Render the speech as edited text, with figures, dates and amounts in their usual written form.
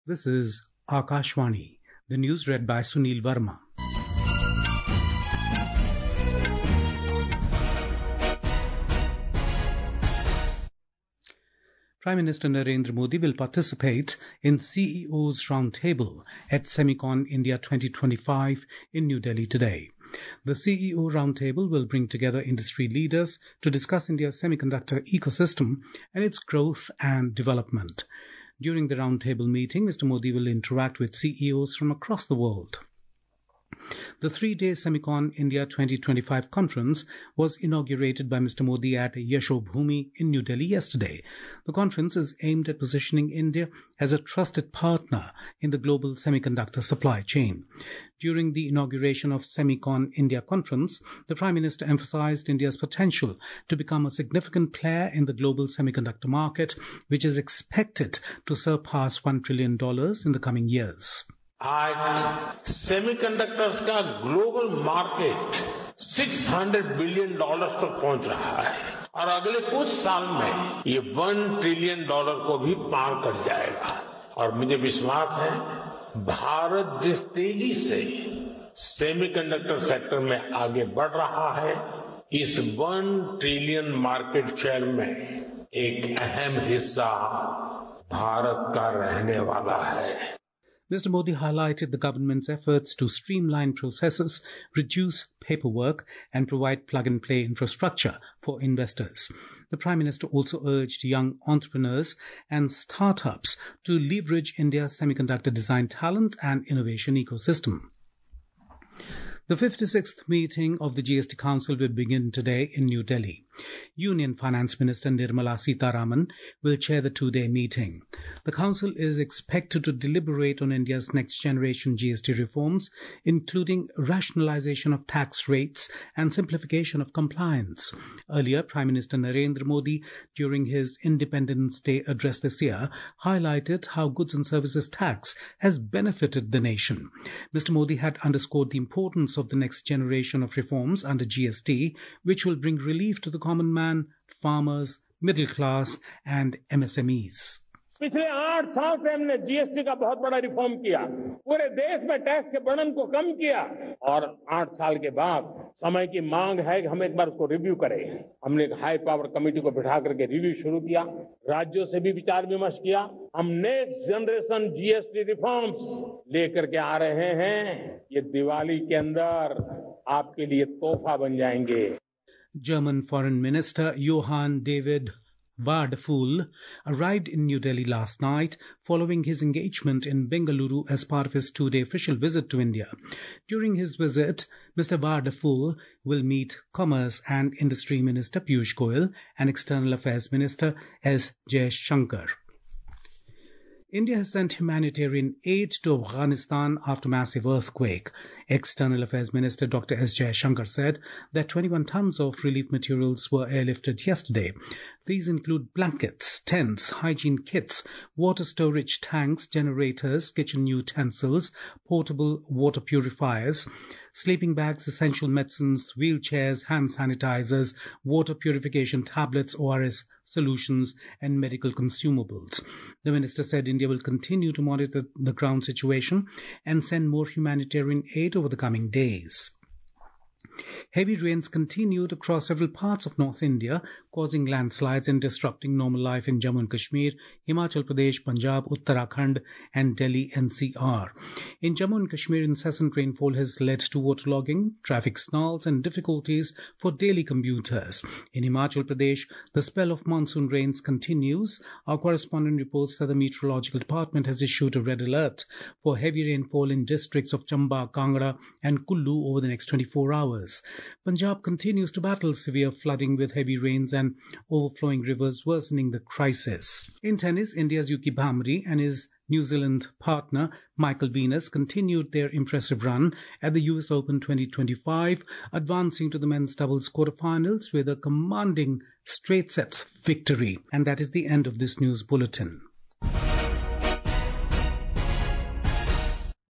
This is Akashvani, the news read by Sunil Verma. Prime Minister Narendra Modi will participate in CEO's Roundtable at Semicon India 2025 in New Delhi today. The CEO Roundtable will bring together industry leaders to discuss India's semiconductor ecosystem and its growth and development. During the roundtable meeting, Mr. Modi will interact with CEOs from across the world. The three-day Semicon India 2025 conference was inaugurated by Mr. Modi at Yashobhoomi in New Delhi yesterday. The conference is aimed at positioning India as a trusted partner in the global semiconductor supply chain. During the inauguration of Semicon India conference, the Prime Minister emphasized India's potential to become a significant player in the global semiconductor market, which is expected to surpass $1 trillion in the coming years. आज semiconductors का global market $600 billion तक पहुंच रहा है और अगले कुछ साल में ये $1 ट्रिलियन को भी पार कर जाएगा और मुझे विश्वास है भारत जिस तेजी से सेमीकंडक्टर सेक्टर में आगे बढ़ रहा है इस $1 ट्रिलियन मार्केट शेयर में एक अहम हिस्सा भारत का रहने वाला है. Mr. Modi highlighted the government's efforts to streamline processes, reduce paperwork, and provide plug-and-play infrastructure for investors. The Prime Minister also urged young entrepreneurs and startups to leverage India's semiconductor design talent and innovation ecosystem. The 56th meeting of the GST Council will begin today in New Delhi. Union Finance Minister Nirmala Sitharaman will chair the two-day meeting. The Council is expected to deliberate on India's next-generation GST reforms, including rationalization of tax rates and simplification of compliance. Earlier, Prime Minister Narendra Modi, during his Independence Day address this year, highlighted how goods and services tax has benefited the nation. Mr. Modi had underscored the importance of the next generation of reforms under GST, which will bring relief to the common man, farmers, middle class and MSMEs. पिछले 8 साल से हमने GST का बहुत बड़ा reform किया, पूरे देश में टैक्स के बर्डन को कम किया और 8 साल के बाद समय की मांग है कि हम एक बार उसको रिव्यू करें. हमने एक हाई पावर कमेटी को बिठा करके रिव्यू शुरू किया, राज्यों से भी विचार विमर्श किया. हम नेक्स्ट जनरेशन जीएसटी रिफॉर्म्स लेकर के आ रहे हैं. ये दिवाली के अंदर आपके लिए तोहफा बन जाएंगे. German Foreign Minister Johann David Wadephul arrived in New Delhi last night following his engagement in Bengaluru as part of his two-day official visit to India. During his visit, Mr. Wadephul will meet Commerce and Industry Minister Piyush Goyal and External Affairs Minister S. Jaishankar. India has sent humanitarian aid to Afghanistan after massive earthquake. External Affairs Minister Dr. S. Jaishankar said that 21 tons of relief materials were airlifted yesterday. These include blankets, tents, hygiene kits, water storage tanks, generators, kitchen utensils, portable water purifiers, sleeping bags, essential medicines, wheelchairs, hand sanitizers, water purification tablets, ORS solutions, and medical consumables. The minister said India will continue to monitor the ground situation and send more humanitarian aid over the coming days. Heavy rains continued across several parts of North India, causing landslides and disrupting normal life in Jammu and Kashmir, Himachal Pradesh, Punjab, Uttarakhand and Delhi NCR. In Jammu and Kashmir, incessant rainfall has led to waterlogging, traffic snarls and difficulties for daily commuters. In Himachal Pradesh, the spell of monsoon rains continues. Our correspondent reports that the Meteorological Department has issued a red alert for heavy rainfall in districts of Chamba, Kangra and Kullu over the next 24 hours. Punjab continues to battle severe flooding with heavy rains and overflowing rivers worsening the crisis. In tennis, India's Yuki Bhamri and his New Zealand partner Michael Venus continued their impressive run at the US Open 2025, advancing to the men's doubles quarterfinals with a commanding straight sets victory. And that is the end of this news bulletin.